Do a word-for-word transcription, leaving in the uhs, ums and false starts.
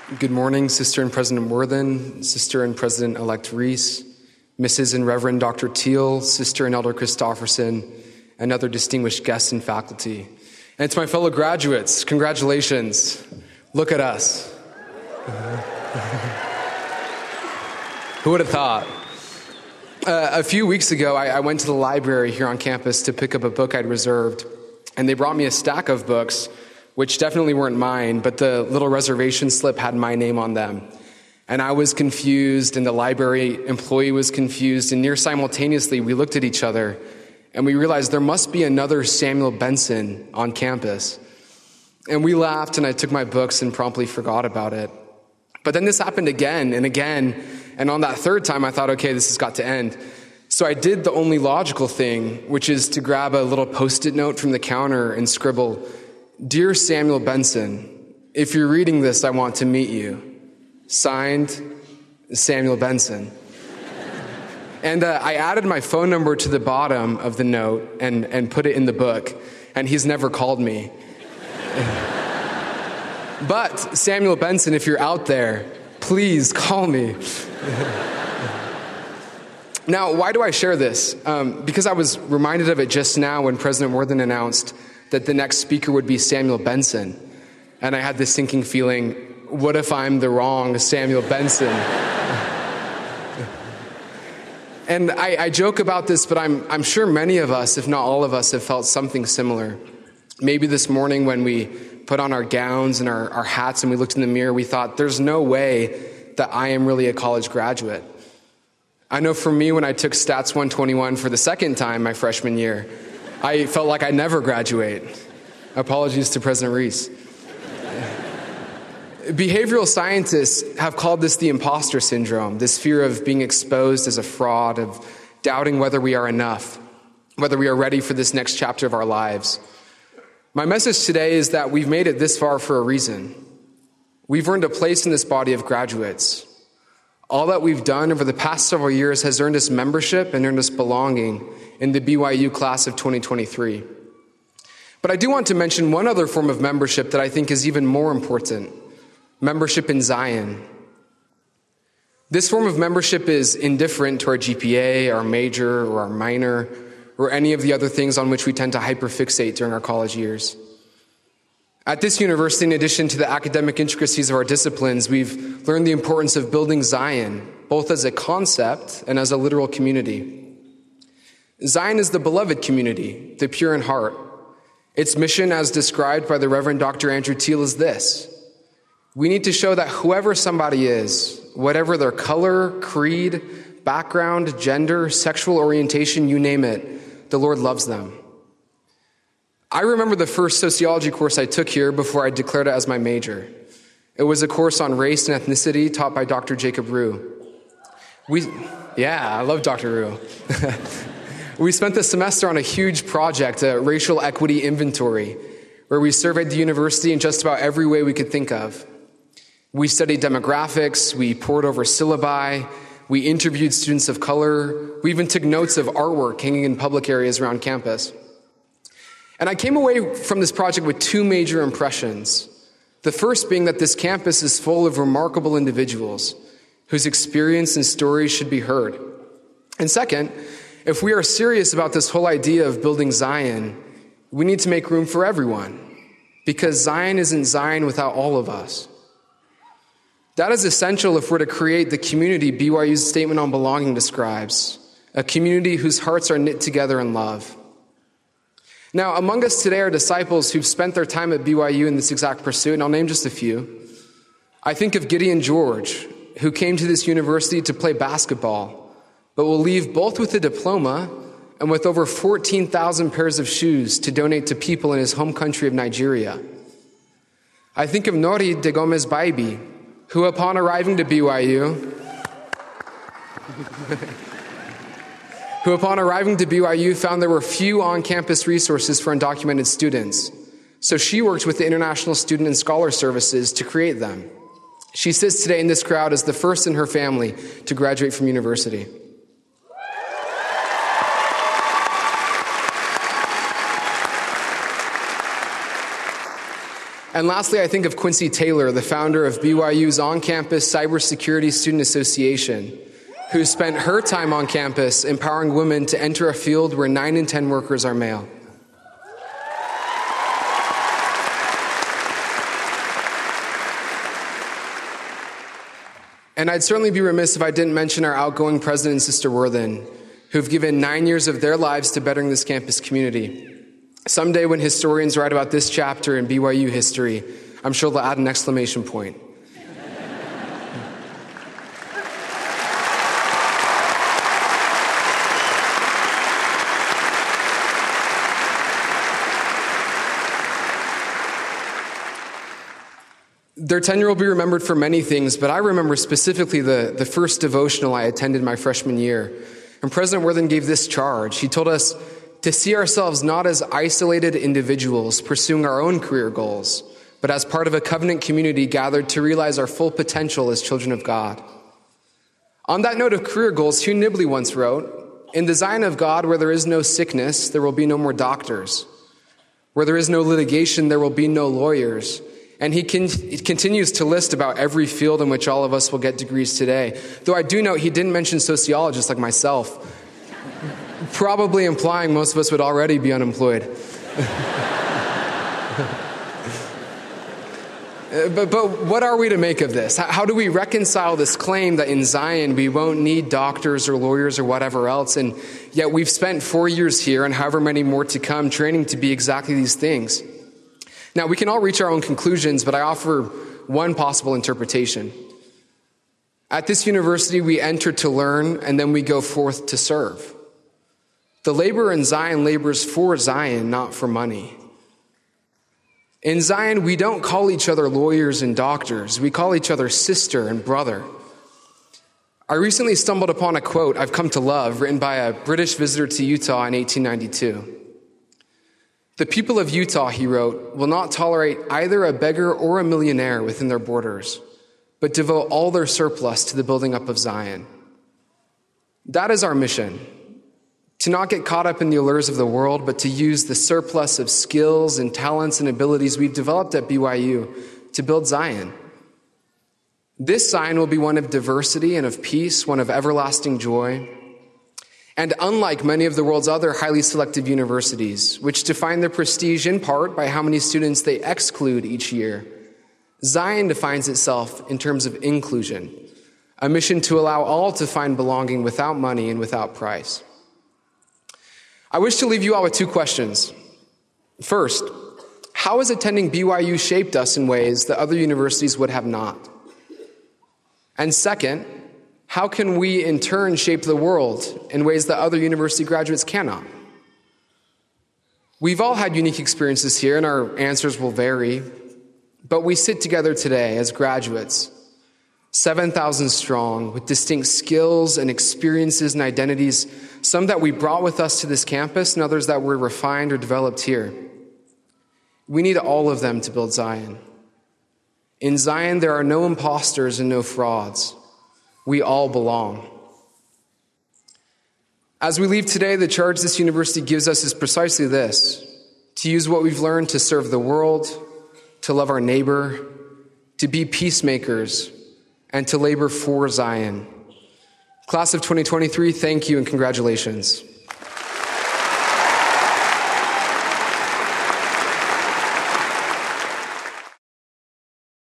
Good morning, Sister and President Worthen, Sister and President-elect Reese, Missus and Reverend Doctor Teal, Sister and Elder Christofferson, and other distinguished guests and faculty. And it's my fellow graduates. Congratulations. Look at us. Who would have thought? Uh, a few weeks ago, I, I went to the library here on campus to pick up a book I'd reserved, and they brought me a stack of books, which definitely weren't mine, but the little reservation slip had my name on them. And I was confused, and the library employee was confused, and near simultaneously, we looked at each other, and we realized there must be another Samuel Benson on campus. And we laughed, and I took my books and promptly forgot about it. But then this happened again and again, and on that third time, I thought, okay, this has got to end. So I did the only logical thing, which is to grab a little Post-it note from the counter and scribble, "Dear Samuel Benson, if you're reading this, I want to meet you. Signed, Samuel Benson." And uh, I added my phone number to the bottom of the note and, and put it in the book, and he's never called me. But Samuel Benson, if you're out there, please call me. Now, why do I share this? Um, because I was reminded of it just now when President Worthen announced that the next speaker would be Samuel Benson. And I had this sinking feeling, what if I'm the wrong Samuel Benson? And I, I joke about this, but I'm, I'm sure many of us, if not all of us, have felt something similar. Maybe this morning when we put on our gowns and our, our hats and we looked in the mirror, we thought, there's no way that I am really a college graduate. I know for me, when I took Stats one twenty-one for the second time my freshman year, I felt like I'd never graduate. Apologies to President Reese. Behavioral scientists have called this the imposter syndrome, this fear of being exposed as a fraud, of doubting whether we are enough, whether we are ready for this next chapter of our lives. My message today is that we've made it this far for a reason. We've earned a place in this body of graduates. All that we've done over the past several years has earned us membership and earned us belonging in the B Y U class of twenty twenty-three. But I do want to mention one other form of membership that I think is even more important, membership in Zion. This form of membership is indifferent to our G P A, our major, or our minor, or any of the other things on which we tend to hyperfixate during our college years. At this university, in addition to the academic intricacies of our disciplines, we've learned the importance of building Zion, both as a concept and as a literal community. Zion is the beloved community, the pure in heart. Its mission, as described by the Reverend Doctor Andrew Teal, is this: we need to show that whoever somebody is, whatever their color, creed, background, gender, sexual orientation, you name it, the Lord loves them. I remember the first sociology course I took here before I declared it as my major. It was a course on race and ethnicity taught by Doctor Jacob Rue. We, yeah, I love Doctor Rue. We spent the semester on a huge project, a racial equity inventory, where we surveyed the university in just about every way we could think of. We studied demographics, we pored over syllabi, we interviewed students of color, we even took notes of artwork hanging in public areas around campus. And I came away from this project with two major impressions. The first being that this campus is full of remarkable individuals whose experience and stories should be heard. And second, if we are serious about this whole idea of building Zion, we need to make room for everyone, because Zion isn't Zion without all of us. That is essential if we're to create the community B Y U's Statement on Belonging describes, a community whose hearts are knit together in love. Now, among us today are disciples who've spent their time at B Y U in this exact pursuit, and I'll name just a few. I think of Gideon George, who came to this university to play basketball, but will leave both with a diploma and with over fourteen thousand pairs of shoes to donate to people in his home country of Nigeria. I think of Nori de Gomez Baibi, who upon arriving to B Y U, who upon arriving to B Y U found there were few on-campus resources for undocumented students. So she worked with the International Student and Scholar Services to create them. She sits today in this crowd as the first in her family to graduate from university. And lastly, I think of Quincy Taylor, the founder of B Y U's on-campus Cybersecurity Student Association, who spent her time on campus empowering women to enter a field where nine in ten workers are male. And I'd certainly be remiss if I didn't mention our outgoing president and Sister Worthen, who've given nine years of their lives to bettering this campus community. Someday when historians write about this chapter in B Y U history, I'm sure they'll add an exclamation point. Their tenure will be remembered for many things, but I remember specifically the, the first devotional I attended my freshman year. And President Worthen gave this charge. He told us to see ourselves not as isolated individuals pursuing our own career goals, but as part of a covenant community gathered to realize our full potential as children of God. On that note of career goals, Hugh Nibley once wrote, "In the Zion of God, where there is no sickness, there will be no more doctors. Where there is no litigation, there will be no lawyers." And he, con- he continues to list about every field in which all of us will get degrees today. Though I do note he didn't mention sociologists like myself, probably implying most of us would already be unemployed. but, but what are we to make of this? How, how do we reconcile this claim that in Zion we won't need doctors or lawyers or whatever else, and yet we've spent four years here and however many more to come training to be exactly these things? Now, we can all reach our own conclusions, but I offer one possible interpretation. At this university, we enter to learn, and then we go forth to serve. The laborer in Zion labors for Zion, not for money. In Zion, we don't call each other lawyers and doctors. We call each other sister and brother. I recently stumbled upon a quote I've come to love, written by a British visitor to Utah in eighteen ninety-two. "The people of Utah," he wrote, "will not tolerate either a beggar or a millionaire within their borders, but devote all their surplus to the building up of Zion." That is our mission, to not get caught up in the allures of the world, but to use the surplus of skills and talents and abilities we've developed at B Y U to build Zion. This Zion will be one of diversity and of peace, one of everlasting joy. And unlike many of the world's other highly selective universities, which define their prestige in part by how many students they exclude each year, Zion defines itself in terms of inclusion, a mission to allow all to find belonging without money and without price. I wish to leave you all with two questions. First, how has attending B Y U shaped us in ways that other universities would have not? And second, how can we in turn shape the world in ways that other university graduates cannot? We've all had unique experiences here, and our answers will vary, but we sit together today as graduates, seven thousand strong, with distinct skills and experiences and identities, some that we brought with us to this campus and others that were refined or developed here. We need all of them to build Zion. In Zion, there are no imposters and no frauds. We all belong. As we leave today, the charge this university gives us is precisely this: to use what we've learned to serve the world, to love our neighbor, to be peacemakers, and to labor for Zion. Class of twenty twenty-three, thank you and congratulations.